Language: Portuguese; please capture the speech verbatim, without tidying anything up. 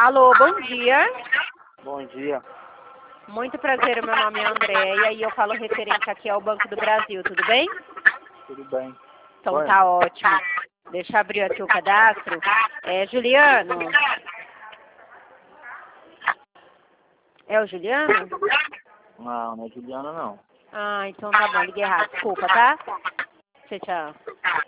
Alô, bom dia. Bom dia. Muito prazer, o meu nome é André e aí eu falo referente aqui ao Banco do Brasil, tudo bem? Tudo bem. Então Oi. tá ótimo. Deixa eu abrir aqui o cadastro. É Juliano? É o Juliano? Não, não é Juliana, não. Ah, então tá bom, liguei errado. Desculpa, tá? Tchau, tchau.